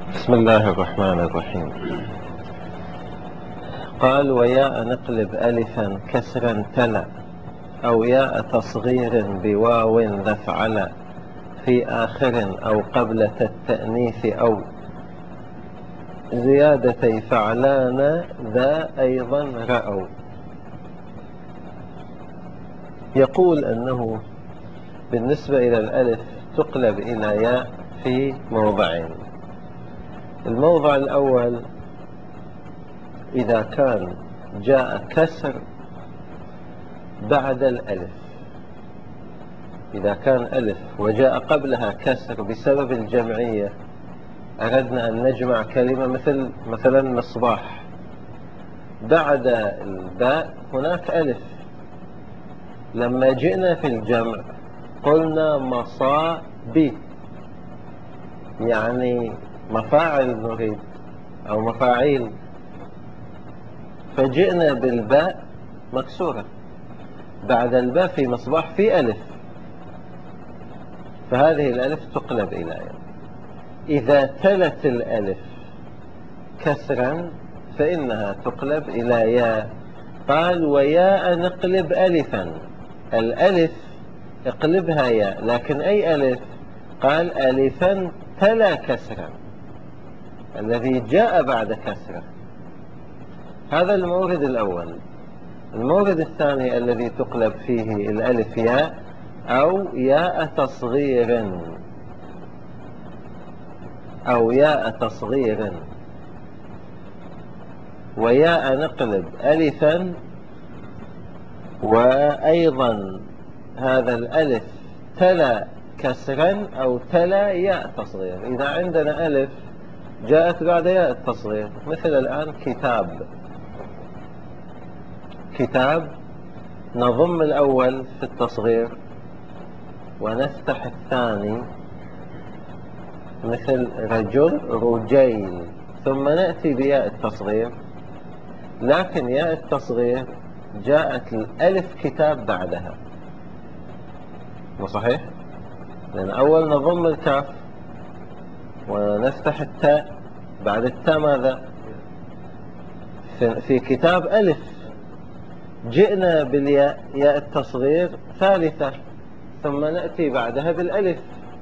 بسم الله الرحمن الرحيم. قال: وياء نقلب ألفا كسرا تلا، أو ياء تصغير بواو ذفعل في آخر أو قبلة التأنيث، أو زيادتي فعلان ذا أيضا رأوا. يقول أنه بالنسبة إلى الألف تقلب إلى ياء في موضعين. الموضع الأول إذا كان جاء كسر بعد الألف، إذا كان ألف وجاء قبلها كسر بسبب الجمعية، أردنا أن نجمع كلمة مثلا مصباح، بعد الباء هناك ألف، لما جئنا في الجمع قلنا مصابي، يعني مفاعل نريد أو مفاعيل، فجئنا بالباء مكسورة، بعد الباء في مصباح في ألف، فهذه الألف تقلب إلى ياء. إذا تلت الألف كسرا فإنها تقلب إلى ياء. قال: وياء نقلب ألفا، الألف اقلبها ياء، لكن أي ألف؟ قال: ألفا تلا كسرا، الذي جاء بعد كسرة. هذا المورد الأول. المورد الثاني الذي تقلب فيه الألف ياء، أو ياء تصغير، أو ياء تصغير. وياء نقلب ألفا، وأيضا هذا الألف تلا كسرا أو تلا ياء تصغير. إذا عندنا ألف جاءت بعد ياء التصغير، مثل الآن كتاب، كتاب نضم الأول في التصغير ونفتح الثاني، مثل رجل رجيل، ثم نأتي بياء التصغير، لكن ياء التصغير جاءت الألف كتاب بعدها، مو صحيح؟ لأن أول نضم الكاف ونفتح التاء، بعد التاء ماذا؟ في كتاب ألف، جئنا بالياء، ياء التصغير ثالثة، ثم نأتي بعدها بالألف،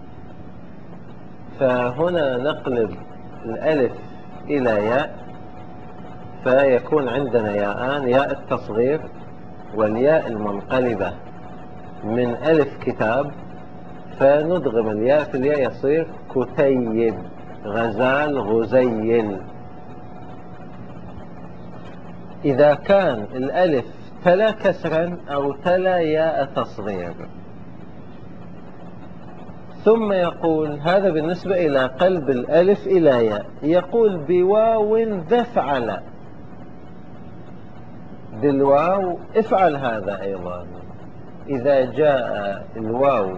فهنا نقلب الألف إلى ياء، فيكون عندنا ياءان: ياء التصغير والياء المنقلبة من ألف كتاب، فندغم الياء في الياء يصير كتيب، غزال غزيل. إذا كان الألف تلا كسرا أو تلا ياء تصغير. ثم يقول هذا بالنسبة إلى قلب الألف إلى ياء. يقول: بواو ذفعل، بالواو افعل هذا أيضا. إذا جاء الواو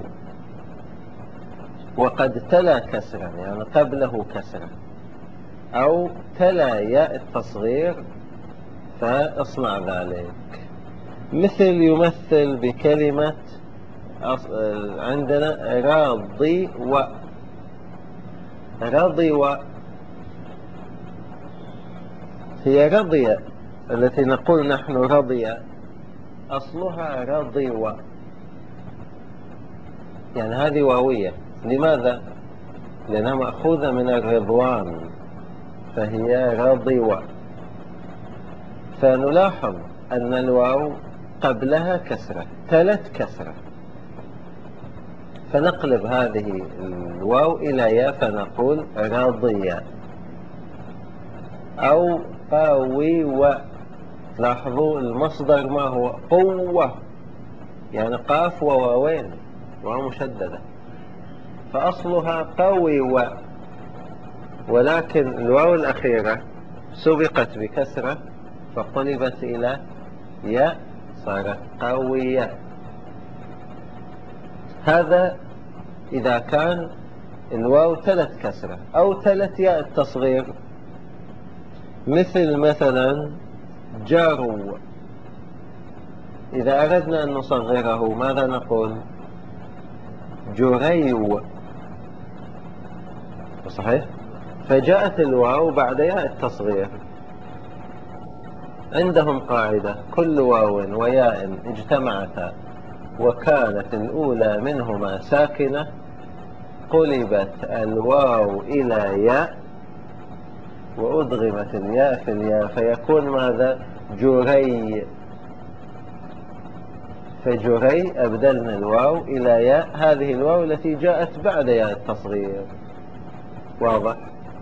وقد تلا كسرا، يعني قبله كسرا، أو تلا ياء التصغير، فاصنع ذلك. مثل يمثل بكلمة عندنا راضي و، رضي و، هي رضي التي نقول نحن رضي، أصلها رضي و، يعني هذه واوية. لماذا؟ لأنها مأخوذة من الرضوان، فهي رضي و. فنلاحظ أن الواو قبلها كسرة، تلت كسرة، فنقلب هذه الواو إلى ياء، فنقول رضي، أو قوي و. لاحظوا المصدر ما هو؟ قوة، يعني قاف وواوين، واو مشددة، فأصلها قوي و، ولكن الواو الأخيرة سبقت بكسرة فقلبت إلى ياء، صارت قوية. هذا إذا كان الواو تلت كسرة أو تلت ياء التصغير، مثلا جارو، إذا أردنا أن نصغره ماذا نقول؟ جريو، صحيح؟ فجاءت الواو بعد ياء التصغير. عندهم قاعدة: كل واو وياء اجتمعتا وكانت الأولى منهما ساكنة قلبت الواو إلى ياء وأدغمت الياء في الياء فيكون ماذا؟ جري. فجري أبدلنا الواو إلى ياء، هذه الواو التي جاءت بعد ياء التصغير. واضح؟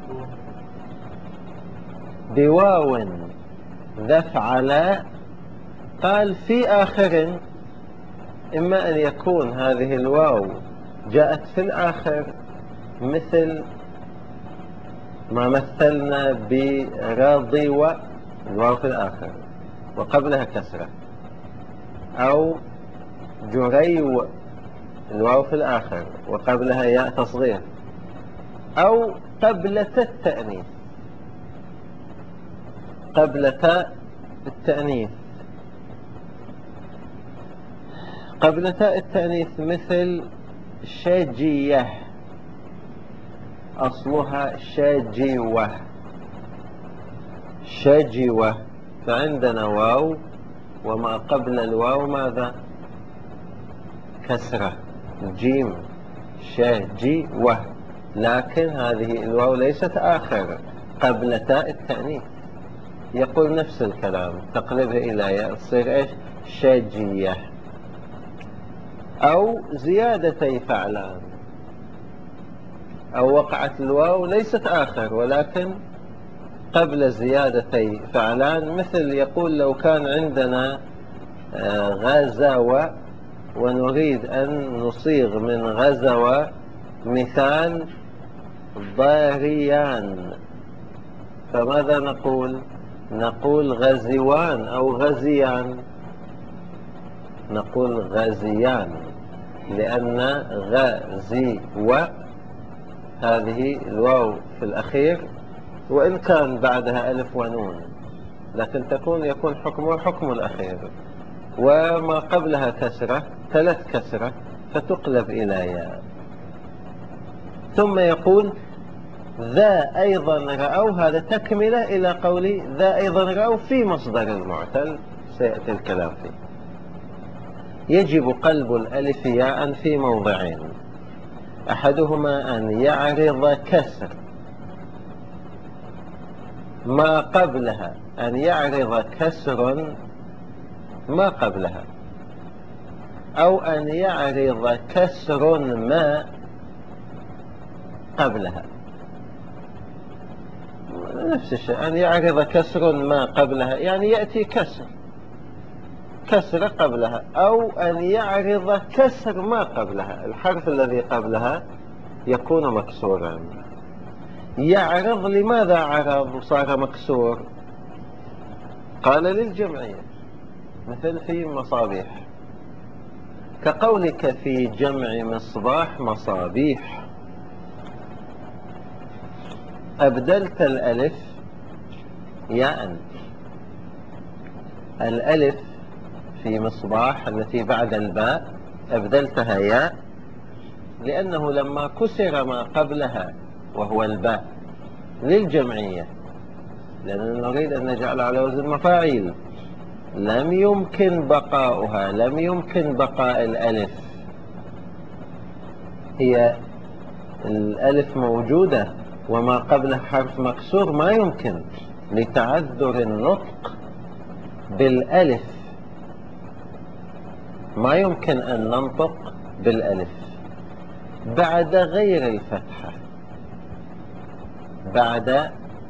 بواو ذفعل قال في آخر، إما أن يكون هذه الواو جاءت في الآخر مثل ما مثلنا براضي الواو في الآخر وقبلها كسرة، أو جريو الواو في الآخر وقبلها ياء تصغير، أو قبل التأنيث. قبل تاء التأنيث، قبل تاء التأنيث مثل شجية، أصلها شجيوة، شجيوة، فعندنا واو وما قبل الواو ماذا؟ كسرة، جيم، شجيوة، لكن هذه الواو ليست آخر، قبل تاء التأنيث. يقول نفس الكلام، تقلبها إلى ياء تصير إيش؟ شجية. أو زيادتي فعلان، أو وقعت الواو ليست آخر ولكن قبل زيادتي فعلان، مثل يقول لو كان عندنا غزوة ونريد أن نصيغ من غزوة مثال ضاريان، فماذا نقول؟ نقول غزوان أو غزيان، نقول غزيان، لأن غزيوة هذه الواو في الأخير وإن كان بعدها ألف ونون، لكن يكون حكمها حكم الأخير، وما قبلها كسرة، ثلاث كسرة، فتقلب إلى ياء. ثم يقول ذا أيضا رأوا، هذا تكملة إلى قولي ذا أيضا رأوا في مصدر المعتل، سيأتي الكلام فيه. يجب قلب الألف ياء في موضعين: أحدهما أن يعرض كسر ما قبلها، أن يعرض كسر ما قبلها، أو أن يعرض كسر ما قبلها. نفس الشيء، أن يعرض كسر ما قبلها يعني يأتي كسر قبلها، أو أن يعرض كسر ما قبلها، الحرف الذي قبلها يكون مكسورا. يعرض، لماذا عرض وصار مكسور؟ قال للجمعية، مثل في مصابيح، كقولك في جمع مصباح مصابيح، أبدلت الألف ياء. الألف في مصباح التي بعد الباء أبدلتها ياء، لأنه لما كسر ما قبلها وهو الباء للجمعية، لأننا نريد أن نجعل على وزن مفاعيل، لم يمكن بقاؤها، لم يمكن بقاء الألف، هي الألف موجودة وما قبلها حرف مكسور، ما يمكن لتعذر النطق بالألف، ما يمكن أن ننطق بالألف بعد غير الفتحة، بعد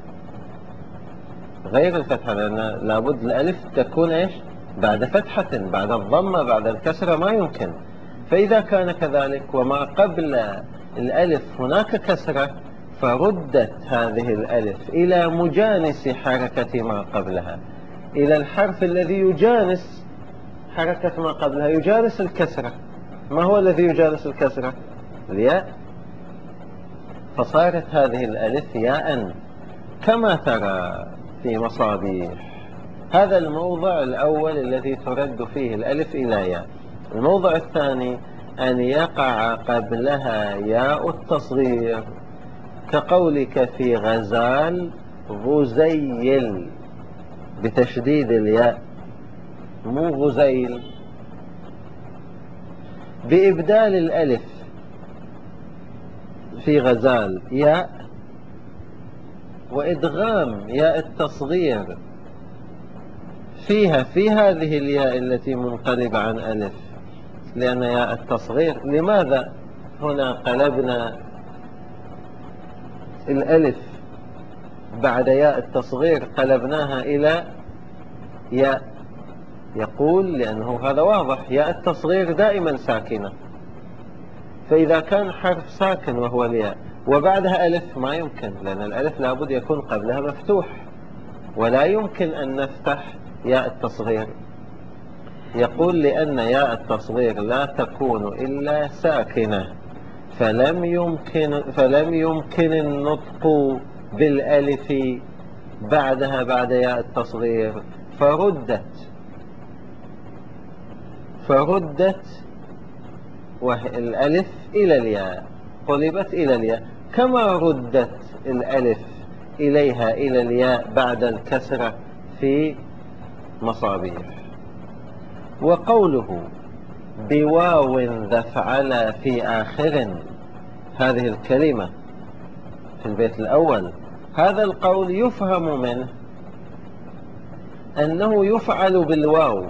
غير الفتحة، لأن لابد الألف تكون إيش؟ بعد فتحة، بعد الضمة، بعد الكسرة، ما يمكن. فإذا كان كذلك وما قبل الألف هناك كسرة، فردت هذه الألف إلى مجانس حركة ما قبلها، إلى الحرف الذي يجانس حركة ما قبلها، يجانس الكسرة. ما هو الذي يجانس الكسرة؟ الياء. فصارت هذه الألف ياء كما ترى في مصابيح. هذا الموضع الأول الذي ترد فيه الألف إلى ياء. الموضع الثاني أن يقع قبلها ياء التصغير، كقولك في غزال غزيل بتشديد الياء، مو غزيل. بإبدال الألف في غزال ياء، وإدغام ياء التصغير فيها في هذه الياء التي منقلبة عن ألف، لأن ياء التصغير. لماذا هنا قلبنا الألف بعد ياء التصغير قلبناها إلى ياء؟ يقول لأنه هذا واضح، ياء التصغير دائما ساكنة، فإذا كان حرف ساكن وهو الياء وبعدها ألف ما يمكن، لأن الألف لابد يكون قبلها مفتوح، ولا يمكن أن نفتح ياء التصغير. يقول لأن ياء التصغير لا تكون إلا ساكنة، فلم يمكن النطق بالألف بعدها بعد ياء التصغير، فردت الألف إلى الياء، قلبت إلى الياء، كما ردت الألف إليها إلى الياء بعد الكسرة في مصابيح. وقوله بواو ذفعل في آخر هذه الكلمة في البيت الأول، هذا القول يفهم منه أنه يفعل بالواو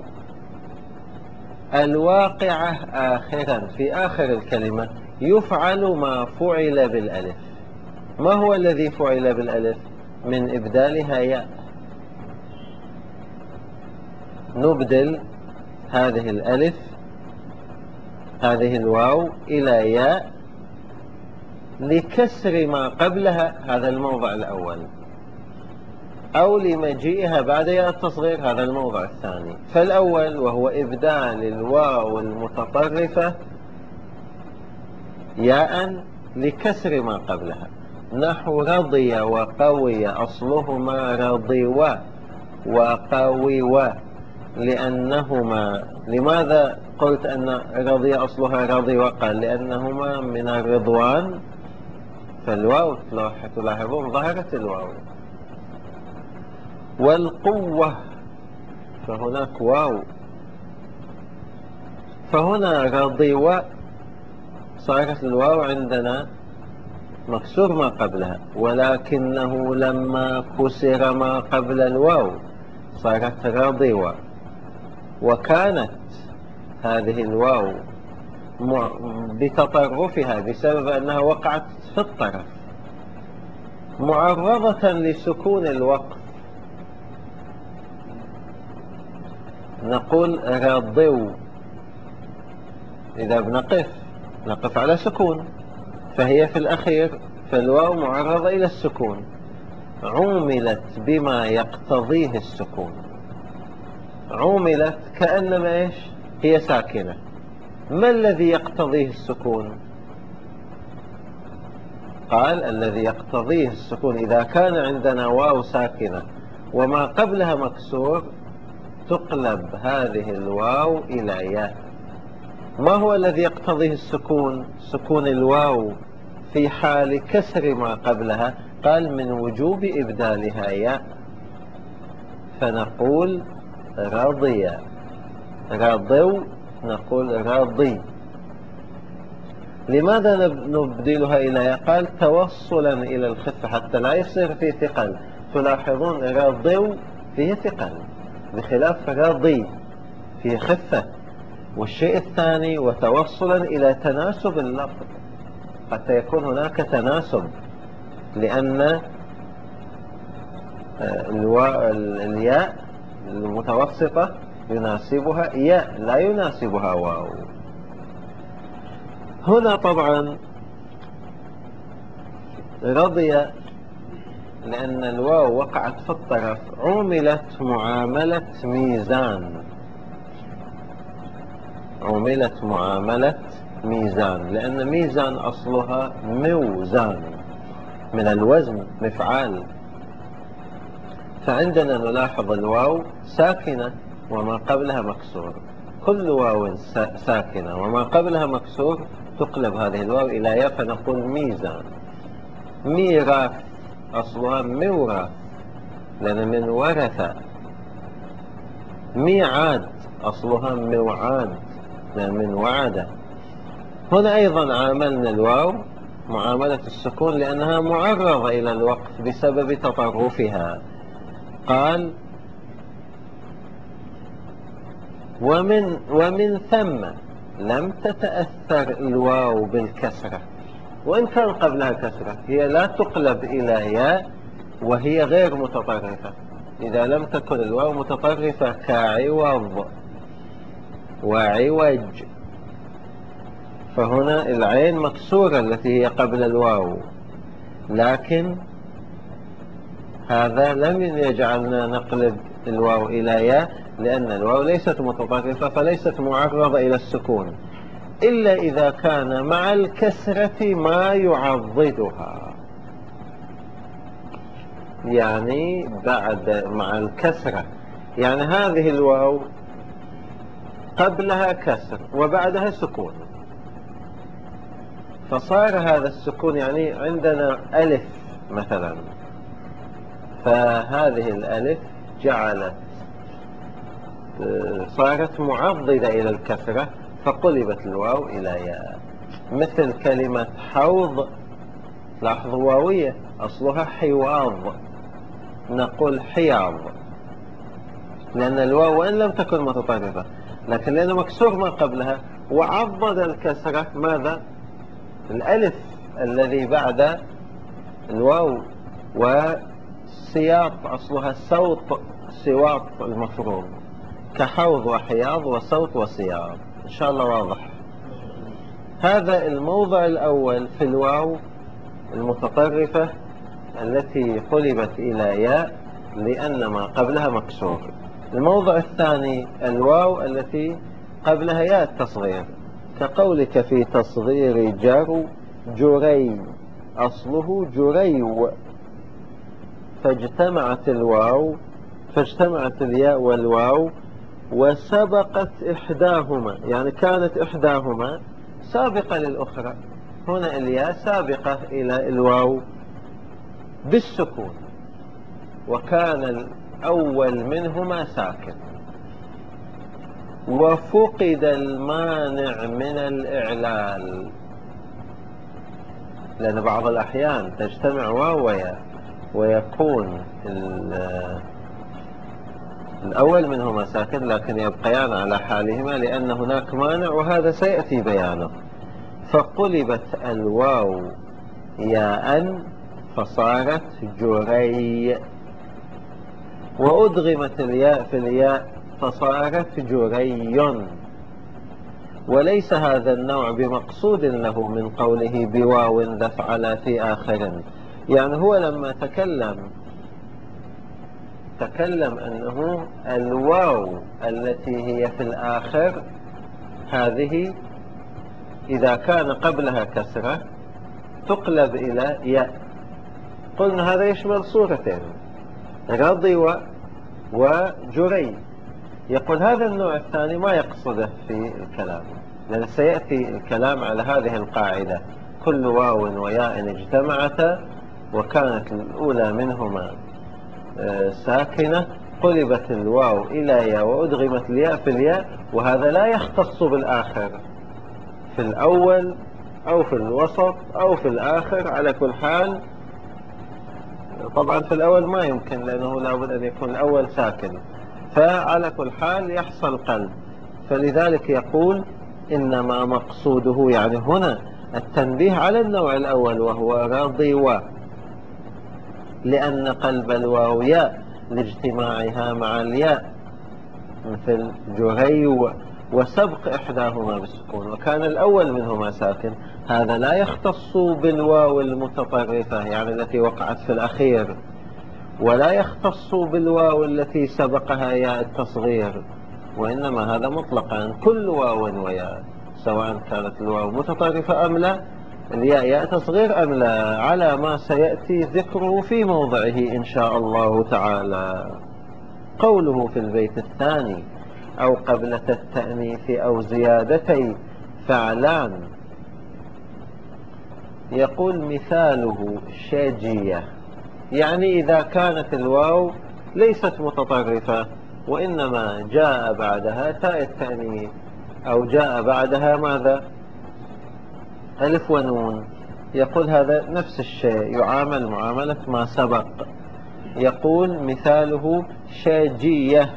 الواقعة آخرا في آخر الكلمة، يفعل ما فعل بالألف. ما هو الذي فعل بالألف؟ من إبدالها ياء. نبدل هذه الألف، هذه الواو، إلى ياء لكسر ما قبلها، هذا الموضع الأول، أو لمجيئها بعد ياء التصغير، هذا الموضع الثاني. فالأول وهو إبدال الواو المتطرفة ياء لكسر ما قبلها، نحو رضي وقوي أصلهما رضيوا وقويوا، لأنهما. لماذا قلت أن رضي أصلها رضي وقال؟ لأنهما من الرضوان، فالواو تلاحظون ظهرت الواو. والقوة فهناك واو، فهنا رضيوا صارت الواو عندنا مكسور ما قبلها، ولكنه لما كسر ما قبل الواو صارت رضيوا، وكانت هذه الواو بتطرفها بسبب أنها وقعت في الطرف معرضة لسكون الوقف، نقول رضوا، إذا نقف على سكون، فهي في الأخير، فالواو معرضة إلى السكون، عوملت بما يقتضيه السكون، عوملت كأنما إيش؟ هي ساكنة. ما الذي يقتضيه السكون؟ قال الذي يقتضيه السكون إذا كان عندنا واو ساكنة وما قبلها مكسور، تقلب هذه الواو إلى ياء. ما هو الذي يقتضيه السكون؟ سكون الواو في حال كسر ما قبلها. قال من وجوب إبدالها ياء، فنقول رضي، رضوا نقول رضي. لماذا نبدلها إلى ياء؟ قال توصلا إلى الخفة حتى لا يصير فيه ثقل. تلاحظون رضوا فيه ثقل بخلاف رضي فيه خفة. والشيء الثاني وتوصلا إلى تناسب اللفظ، حتى يكون هناك تناسب، لأن الياء المتوسطة يناسبها ياء لا يناسبها واو. هنا طبعا رضي لأن الواو وقعت في الطرف، عملت معاملة ميزان، عملت معاملة ميزان، لأن ميزان أصلها موزان من الوزن مفعال. فعندنا نلاحظ الواو ساكنة وما قبلها مكسور، كل واو ساكنة وما قبلها مكسور تقلب هذه الواو إلى ياء، فنقول ميزان. ميراث أصلها موراث لأن من ورث. ميعاد أصلها موعاد لأن من وعد. هنا أيضا عاملنا الواو معاملة السكون لأنها معرضة إلى الوقف بسبب تطرفها. قال ومن ثم لم تتأثر الواو بالكسرة، وإن كان قبلها كسرة هي لا تقلب إلى ياء وهي غير متطرفة. إذا لم تكن الواو متطرفة كعوض وعوج، فهنا العين مكسورة التي هي قبل الواو، لكن هذا لم يجعلنا نقلب الواو إلى ياء لأن الواو ليست متطرفة فليست معرضة إلى السكون، إلا إذا كان مع الكسرة ما يعضدها. يعني مع الكسرة، يعني هذه الواو قبلها كسر وبعدها سكون، فصار هذا السكون يعني عندنا ألف مثلا، فهذه الألف صارت معضدة إلى الكسرة فقلبت الواو إلى ياء. مثل كلمة حوض، لاحظوا واوية أصلها حواض، نقول حياض لأن الواو وإن لم تكن متطرفة لكن لأنه مكسور ما قبلها وعضد الكسرة ماذا؟ الألف الذي بعد الواو. وسياط أصلها صوت، سواط المفروض، كحوض وحياض وصوت وسياط. إن شاء الله واضح. هذا الموضع الأول في الواو المتطرفة التي قلبت إلى ياء لأن ما قبلها مكسور. الموضع الثاني الواو التي قبلها ياء التصغير، كقولك في تصغير جري، أصله جريو، فاجتمعت الياء والواو وسبقت إحداهما، يعني كانت إحداهما سابقة للأخرى. هنا الياء سابقة إلى الواو بالسكون، وكان الأول منهما ساكن، وفقد المانع من الإعلال، لأن بعض الأحيان تجتمع واو وياء ويكون الأول منهما ساكن لكن يبقيان على حالهما لأن هناك مانع، وهذا سيأتي بيانه. فقلبت الواو ياء فصارت جري، وأدغمت الياء في الياء فصارت جري. وليس هذا النوع بمقصود له من قوله بواو ذفعل في آخر، يعني هو لما تكلم أنه الواو التي هي في الآخر هذه إذا كان قبلها كسرة تقلب إلى ياء. قلنا هذا يشمل صورتين، رضي وجري. يقول هذا النوع الثاني ما يقصده في الكلام، لأن سيأتي الكلام على هذه القاعدة: كل واو وياء اجتمعتا وكانت الأولى منهما ساكنة قلبت الواو إلى ياء وأدغمت الياء في الياء، وهذا لا يختص بالآخر، في الأول أو في الوسط أو في الآخر، على كل حال. طبعا في الأول ما يمكن لأنه لابد أن يكون الأول ساكن، فعلى كل حال يحصل قلب. فلذلك يقول إنما مقصوده يعني هنا التنبيه على النوع الأول وهو رضي، لأن قلب الواو ياء لاجتماعها مع الياء مثل جري وسبق إحداهما بالسكون، وكان الأول منهما ساكن. هذا لا يختص بالواو المتطرفة يعني التي وقعت في الأخير، ولا يختص بالواو التي سبقها ياء التصغير، وإنما هذا مطلقا كل واو وياء سواء كانت الواو متطرفة أم لا، الياء ياء تصغير أم لا، على ما سيأتي ذكره في موضعه إن شاء الله تعالى. قوله في البيت الثاني: أو قبلة التأنيث أو زيادتي فعلان. يقول مثاله شاجية، يعني إذا كانت الواو ليست متطرفة وإنما جاء بعدها تاء التأنيث، أو جاء بعدها ماذا؟ ألف ونون، يقول هذا نفس الشيء، يعامل معاملة ما سبق. يقول مثاله شاجية.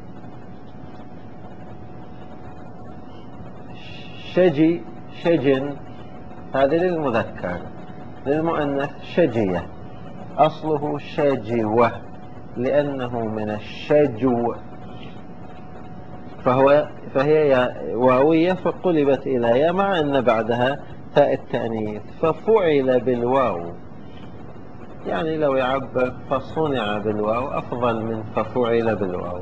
شجي، شجن، هذه للمذكر. للمؤنث شجية، أصله شاجوة لأنه من الشجو، فهي واوية فقلبت إلى يا، مع أن بعدها تاء التأنيث، ففعل بالواو. يعني لو يعبر فصنع بالواو أفضل من ففعل بالواو.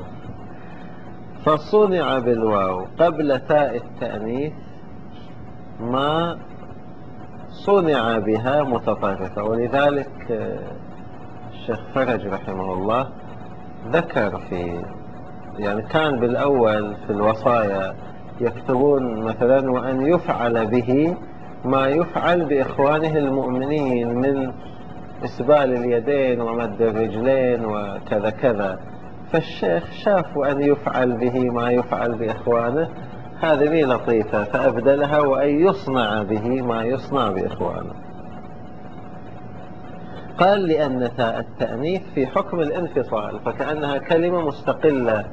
فصنع بالواو قبل تاء التأنيث ما صنع بها متطرفة. ولذلك الشيخ فرج رحمه الله ذكر يعني كان بالأول في الوصايا يكتبون مثلا وأن يفعل به ما يفعل بإخوانه المؤمنين من إسبال اليدين ومد الرجلين وكذا كذا. فالشيخ شاف وأن يفعل به ما يفعل بإخوانه، هذه لطيفة، فأبدلها وأن يصنع به ما يصنع بإخوانه. قال لأن تاء التأنيث في حكم الانفصال، فكأنها كلمة مستقلة،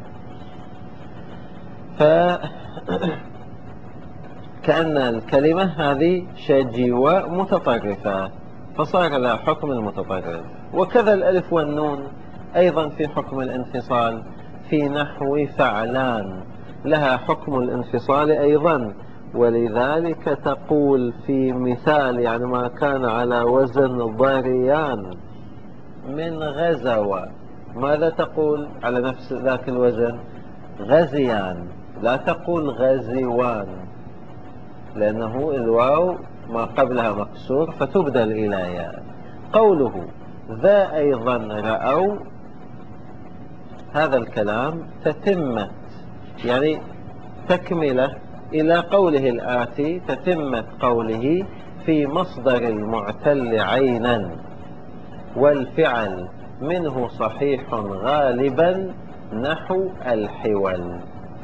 كأن الكلمة هذه شجيوة متطرفة فصار لها حكم المتطرف. وكذا الألف والنون أيضا في حكم الانفصال، في نحو فعلان لها حكم الانفصال أيضا. ولذلك تقول في مثال يعني ما كان على وزن ضريان من غزوة، ماذا تقول على نفس ذاك الوزن؟ غزيان، لا تقول غزوان، لأنه الواو ما قبلها مكسور فتبدل إلى ياء. قوله ذا أيضا رأوا، هذا الكلام تتمة، يعني تكملة إلى قوله الآتي، تتمة قوله في مصدر المعتل عينا والفعل منه صحيح غالبا نحو الحول.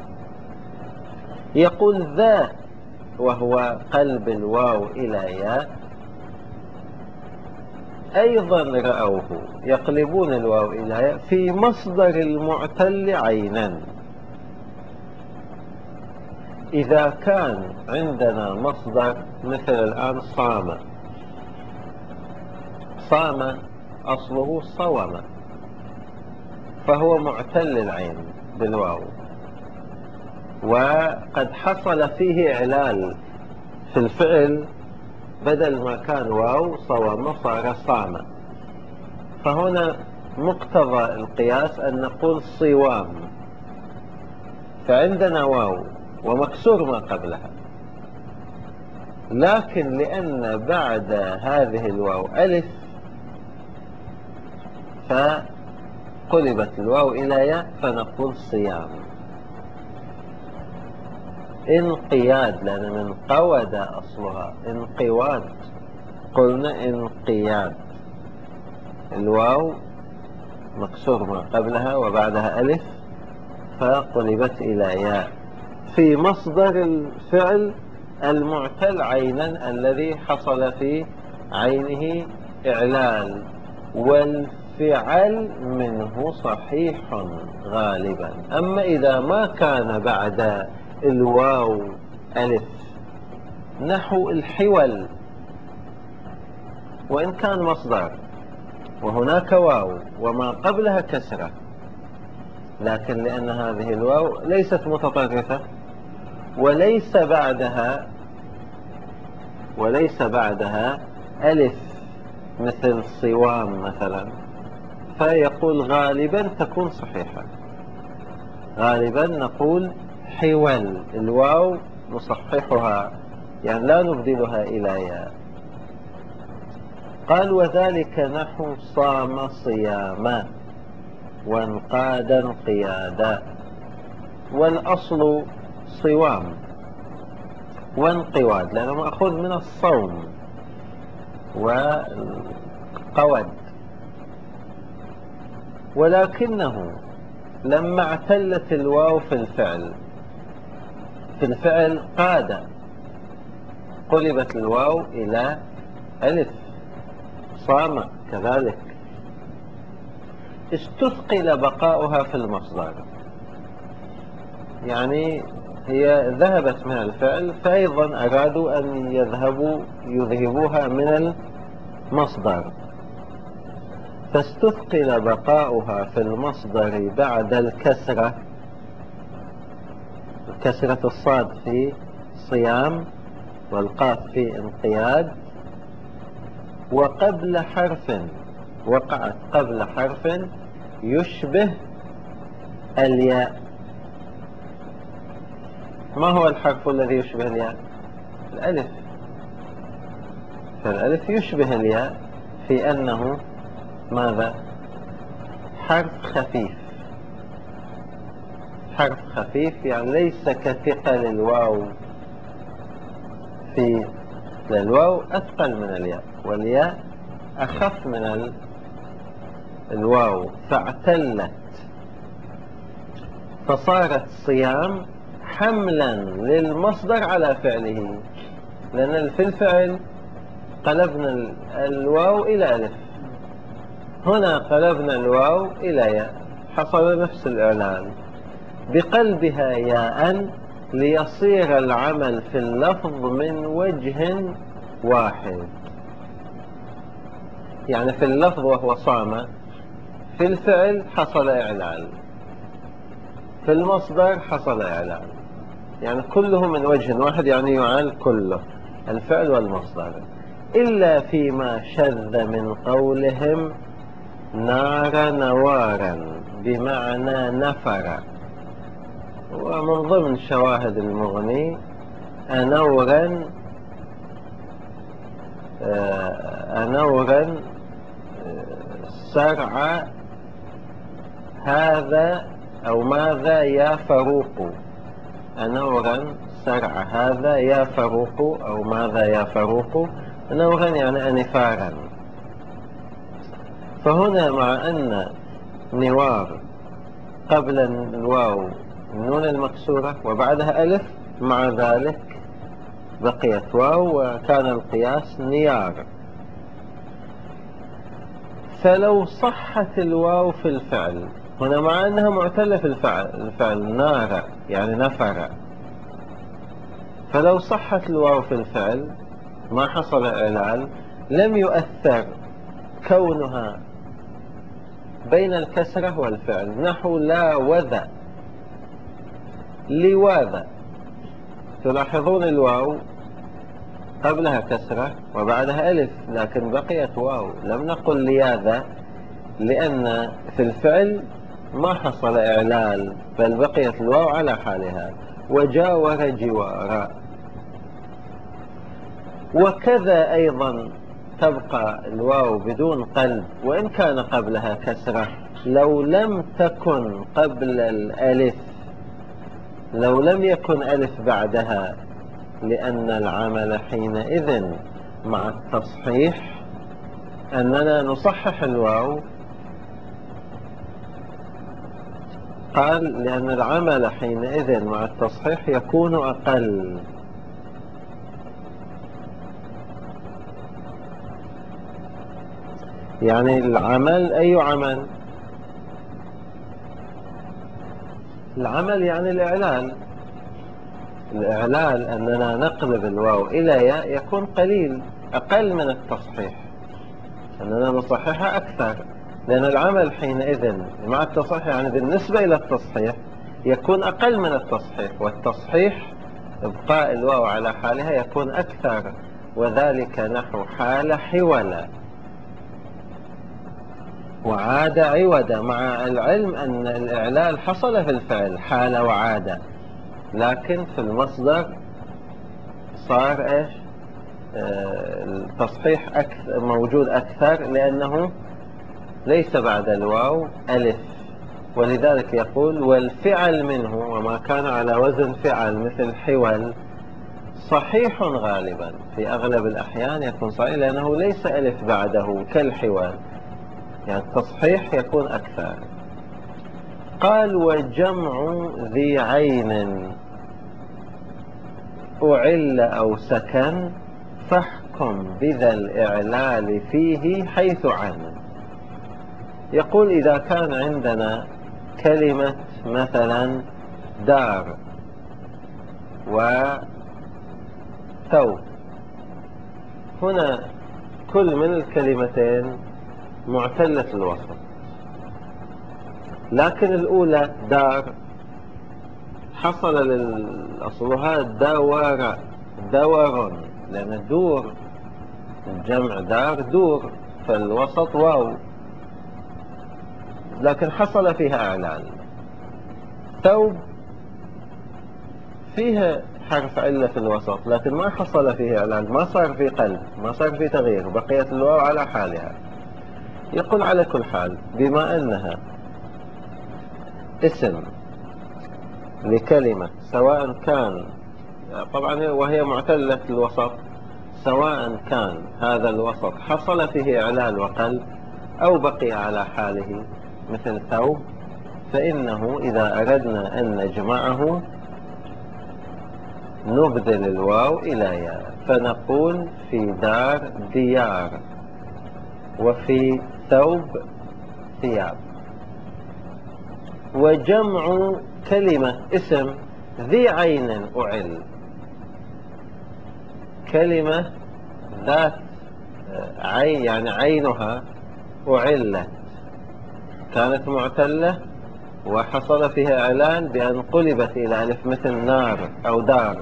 يقول ذا وهو قلب الواو إلى ياء أيضا رأوه، يقلبون الواو إلى ياء في مصدر المعتل عينا. إذا كان عندنا مصدر مثل الآن صام، صام أصله صوم، فهو معتل العين بالواو، وقد حصل فيه إعلال في الفعل، بدل ما كان واو صوم صار صام. فهنا مقتضى القياس أن نقول صوام، فعندنا واو ومكسور ما قبلها، لكن لأن بعد هذه الواو ألف فقلبت الواو إلى ياء فنقول صيام. انقياد، لأن من قود أصلها انقواد، قلنا انقياد، الواو مكسور ما قبلها وبعدها ألف فقلبت إلى ياء في مصدر الفعل المعتل عينا الذي حصل في عينه إعلال، والفعل منه صحيح غالبا. أما إذا ما كان بعد الواو ألف نحو الحول، وإن كان مصدر وهناك واو وما قبلها كسرة، لكن لأن هذه الواو ليست متطرفة وليس بعدها ألف مثل صوام مثلا، فيقول غالبا تكون صحيحة، غالبا نقول حول، الواو نصححها يعني لا نبدلها إلى ياء. قال وذلك نحو صام صياما وانقاد انقيادا، والأصل صوام وانقواد لأنه مأخوذ من الصوم، وقود، ولكنه لما اعتلت الواو في الفعل قاد، قلبت الواو إلى ألف. صام كذلك، استثقل بقاؤها في المصدر، يعني هي ذهبت من الفعل، فأيضا أرادوا أن يذهبوها من المصدر، فاستثقل بقاؤها في المصدر بعد الكسرة، كسرة الصاد في صيام والقاف في انقياد، وقبل حرف، وقعت قبل حرف يشبه الياء. ما هو الحرف الذي يشبه الياء؟ الألف. فالألف يشبه الياء في أنه ماذا؟ حرف خفيف. حرف خفيف يعني ليس كثقل الواو، في الواو أثقل من الياء، والياء أخف من الواو، فاعتلت، فصارت صيام حملا للمصدر على فعله، لأن في الفعل قلبنا الواو إلى ألف، هنا قلبنا الواو إلى ياء، حصل نفس الإعلان بقلبها ياء ليصير العمل في اللفظ من وجه واحد. يعني في اللفظ وهو صام، في الفعل حصل إعلان، في المصدر حصل إعلان، يعني كله من وجه واحد، يعني يعال كله الفعل والمصدر، إلا فيما شذ من قولهم نار نوارا بمعنى نفر. ومن ضمن شواهد المغني أنورا سرع هذا أو ماذا يا فروق، أنورا سرع هذا يا فروق أو ماذا يا فروق، أنورا يعني أنفارا. فهنا مع أن نوار قبل الواو النون المكسورة وبعدها ألف، مع ذلك بقيت واو وكان القياس نيار. فلو صحت الواو في الفعل هنا، مع أنها معتلة في الفعل نار يعني نفر، فلو صحت الواو في الفعل ما حصل إعلال، لم يؤثر كونها بين الكسرة والفعل، نحو لا وذا لواذا. تلاحظون الواو قبلها كسرة وبعدها ألف، لكن بقيت واو، لم نقل لياذا، لأن في الفعل ما حصل إعلال، بل بقيت الواو على حالها، وجاور جوارا. وكذا أيضا تبقى الواو بدون قلب وإن كان قبلها كسرة، لو لم تكن قبل الألف، لو لم يكن ألف بعدها، لأن العمل حينئذ مع التصحيح أننا نصحح الواو. قال لأن العمل حينئذ مع التصحيح يكون أقل. يعني العمل أي عمل؟ العمل يعني الإعلال. الإعلال أننا نقلب الواو إلى ياء يكون قليل، أقل من التصحيح، أننا نصححها أكثر، لأن العمل حينئذ مع التصحيح يعني بالنسبة إلى التصحيح يكون أقل من التصحيح، والتصحيح إبقاء الواو على حالها يكون أكثر، وذلك نحو حال حولا وعاد عودا، مع العلم أن الإعلال حصل في الفعل حال وعاد، لكن في المصدر صار إيش؟ التصحيح موجود أكثر، لأنه ليس بعد الواو ألف. ولذلك يقول والفعل منه، وما كان على وزن فعل مثل حول صحيح غالبا، في أغلب الأحيان يكون صحيح لأنه ليس ألف بعده كالحوال، يعني التصحيح يكون أكثر. قال وجمع ذي عين أعل أو سكن فاحكم بذا الإعلال فيه حيث عن. يقول إذا كان عندنا كلمة مثلا دار وثوب، هنا كل من الكلمتين معتلة الوسط، لكن الأولى دار حصل للأصلها دور، لأن الدور الجمع دار دور، فالوسط واو، لكن حصل فيها إعلان. ثوب فيها حرف علة في الوسط، لكن ما حصل فيه إعلان، ما صار في قلب، ما صار في تغيير، بقيت الواو على حالها. يقول على كل حال بما أنها اسم لكلمة، سواء كان طبعا وهي معتلة الوسط، سواء كان هذا الوسط حصل فيه إعلان وقلب أو بقي على حاله مثل ثوب، فإنه إذا أردنا أن نجمعه نبدل الواو إلى ياء، فنقول في دار ديار، وفي ثوب ثياب. وجمع كلمة اسم ذي عين أعل، كلمة ذات عين يعني عينها أعلت، كانت معتلة وحصل فيها إعلان بأن قلبت إلى ألف، مثل نار أو دار،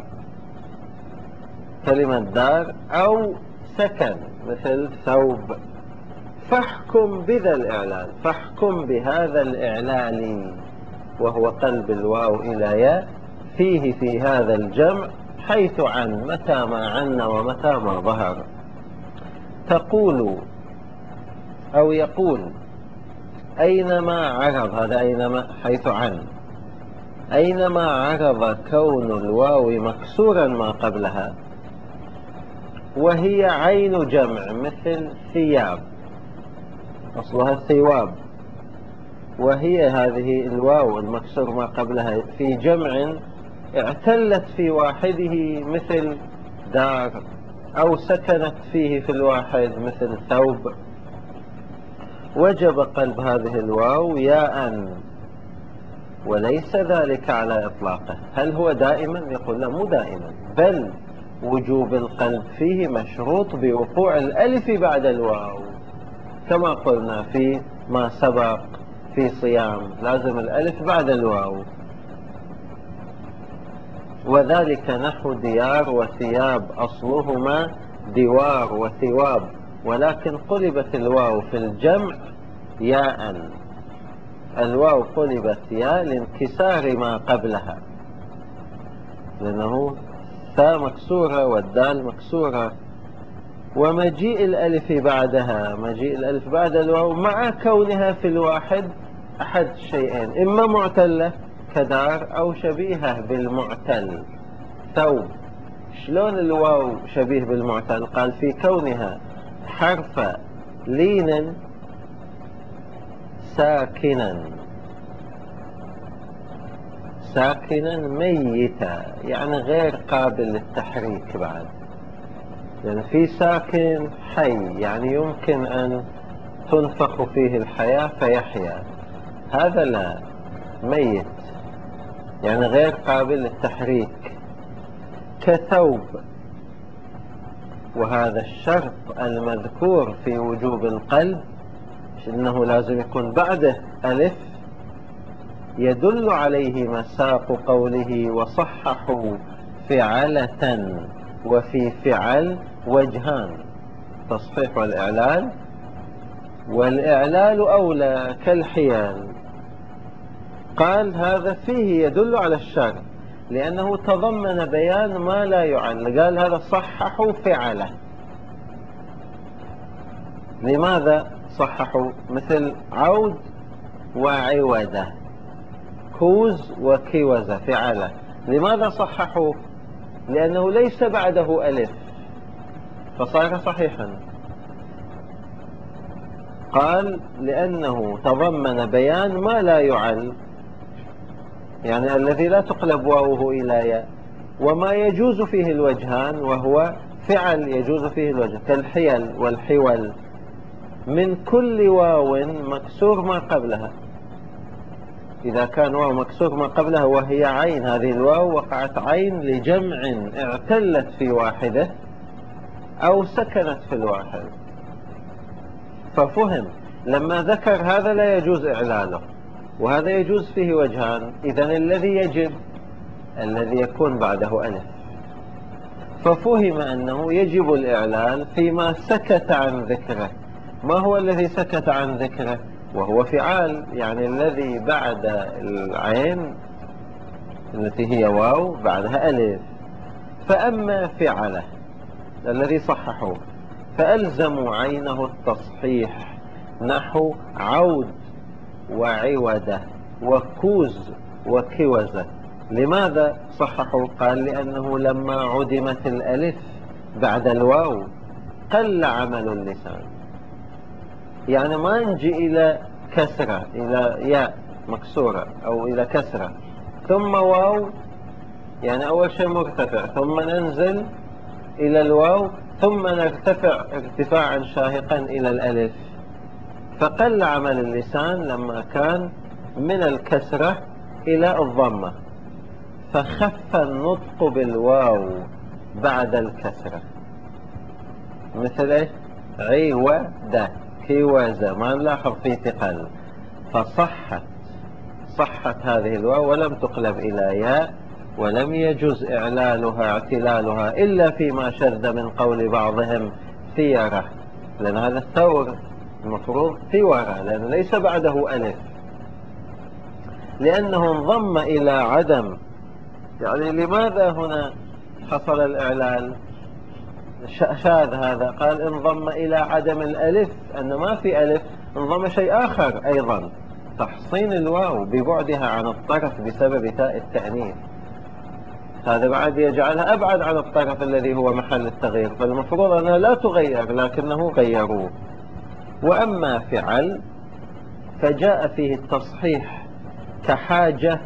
كلمة دار، أو سكن مثل ثوب. فاحكم بذا الإعلان، فاحكم بهذا الإعلان وهو قلب الواو إلى ياء فيه في هذا الجمع حيث عن، متى ما عن ومتى ما ظهر. تقول أو يقول أينما عرض، هذا أينما حيث عن، أينما عرض كون الواو مكسورا ما قبلها وهي عين جمع مثل ثياب، أصلها الثواب، وهي هذه الواو المكسور ما قبلها في جمع اعتلت في واحده مثل دار، أو سكنت فيه في الواحد مثل ثوب، وجب قلب هذه الواو ياء، وليس ذلك على إطلاقه. هل هو دائما؟ يقول لا، مو دائما، بل وجوب القلب فيه مشروط بوقوع الألف بعد الواو، كما قلنا في ما سبق في صيام، لازم الألف بعد الواو. وذلك نحو ديار وثياب، أصلهما دوار وثواب، ولكن قلبت الواو في الجمع ياء، الواو قلبت ياء لانكسار ما قبلها، لأنه ثاء مكسورة والدال مكسورة، ومجيء الألف بعدها، مجيء الألف بعد الواو مع كونها في الواحد أحد شيئين، إما معتلة كدار أو شبيهة بالمعتل ثوب. شلون الواو شبيه بالمعتل؟ قال في كونها حرف لين ساكنا، ساكنا ميتا، يعني غير قابل للتحريك بعد، لأن في ساكن حي يعني يمكن أن تنفخ فيه الحياة فيحيا، هذا لا، ميت يعني غير قابل للتحريك، كثوب. وهذا الشرط المذكور في وجوب القلب إنه لازم يكون بعده ألف، يدل عليه مساق قوله وصححوا فعلة، وفي فعل وجهان، تصحيح والإعلال، والإعلال أولى كالحيال. قال هذا فيه يدل على الشرط، لأنه تضمن بيان ما لا يعل، قال هذا صححوا فعله. لماذا صححوا؟ مثل عود وعودة، كوز وكوزة، فعله. لماذا صححوا؟ لأنه ليس بعده ألف فصار صحيحا. قال لأنه تضمن بيان ما لا يعل، يعني الذي لا تقلب واوه إلى ياء، وما يجوز فيه الوجهان، وهو فعل يجوز فيه الوجه كالحيل والحول، من كل واو مكسور ما قبلها. إذا كان واو مكسور ما قبلها وهي عين، هذه الواو وقعت عين لجمع اعتلت في واحدة أو سكنت في الواحد. ففهم لما ذكر هذا لا يجوز إعلاله وهذا يجوز فيه وجهان، إذن الذي يجب الذي يكون بعده ألف. ففهم أنه يجب الإعلال فيما سكت عن ذكره. ما هو الذي سكت عن ذكره؟ وهو فعال، يعني الذي بعد العين التي هي واو بعدها ألف. فأما فعله الذي صححوه فألزموا عينه التصحيح، نحو عود وعودة وكوز وكوزة. لماذا صححوا؟ قال لأنه لما عدمت الألف بعد الواو قل عمل اللسان، يعني ما نجي إلى كسرة، إلى ياء مكسورة أو إلى كسرة ثم واو، يعني أول شيء مرتفع ثم ننزل إلى الواو ثم نرتفع ارتفاعا شاهقا إلى الألف. فقل عمل اللسان لما كان من الكسرة إلى الضمة، فخف النطق بالواو بعد الكسرة، مثل ايش؟ عودة كوزة، ما نلاحظ فيه ثقل. صحت هذه الواو ولم تقلب إلى ياء، ولم يجوز إعلالها اعتلالها إلا فيما شذ من قول بعضهم ثيرة، لأن هذا الثور المفروض ثيورة لأن ليس بعده ألف، لأنه انضم إلى عدم. يعني لماذا هنا حصل الإعلال؟ شاذ هذا، قال انضم إلى عدم الألف، أن ما في ألف، انضم شيء آخر أيضا، تحصين الواو ببعدها عن الطرف بسبب تاء التأنيث، هذا بعد يجعلها أبعد عن الطرف الذي هو محل التغيير، فالمفروض أنها لا تغير لكنه غيروه. وأما فعل فجاء فيه التصحيح كحاجة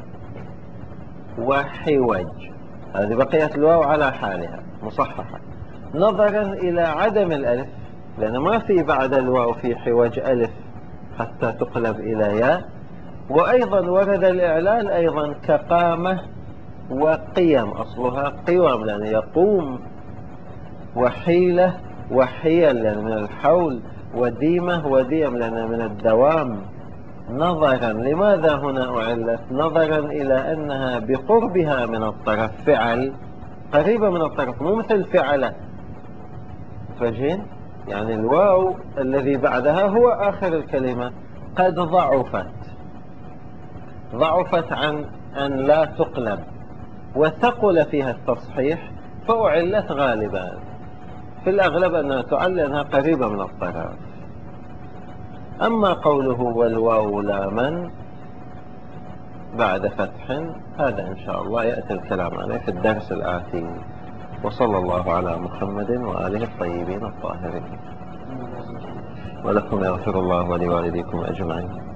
وحوج، هذه بقيت الواو على حالها مصححة نظرا إلى عدم الألف، لأن ما في بعد الواو في حوج ألف حتى تقلب إلى ياء. وأيضا ورد الإعلال أيضا كقامة وقيم، أصلها قوام لأن يقوم، وحيلة وحيل لأن من الحول، وديمة وديم لأن من الدوام. نظرا لماذا هنا أعلت؟ نظرا إلى أنها بقربها من الطرف، فعل قريبة من الطرف مو مثل فعلة، فجين يعني الواو الذي بعدها هو آخر الكلمة قد ضعفت عن أن لا تقلب، وثقل فيها التصحيح فأعلت غالبا، في الأغلب أنها تعل لأنها قريبة من الطرف. أما قوله والواو لاما بعد فتح، هذا إن شاء الله يأتي الكلام عليه في الدرس الآتي. وصلى الله على محمد وآله الطيبين الطاهرين، ولكم يغفر الله ولوالديكم أجمعين.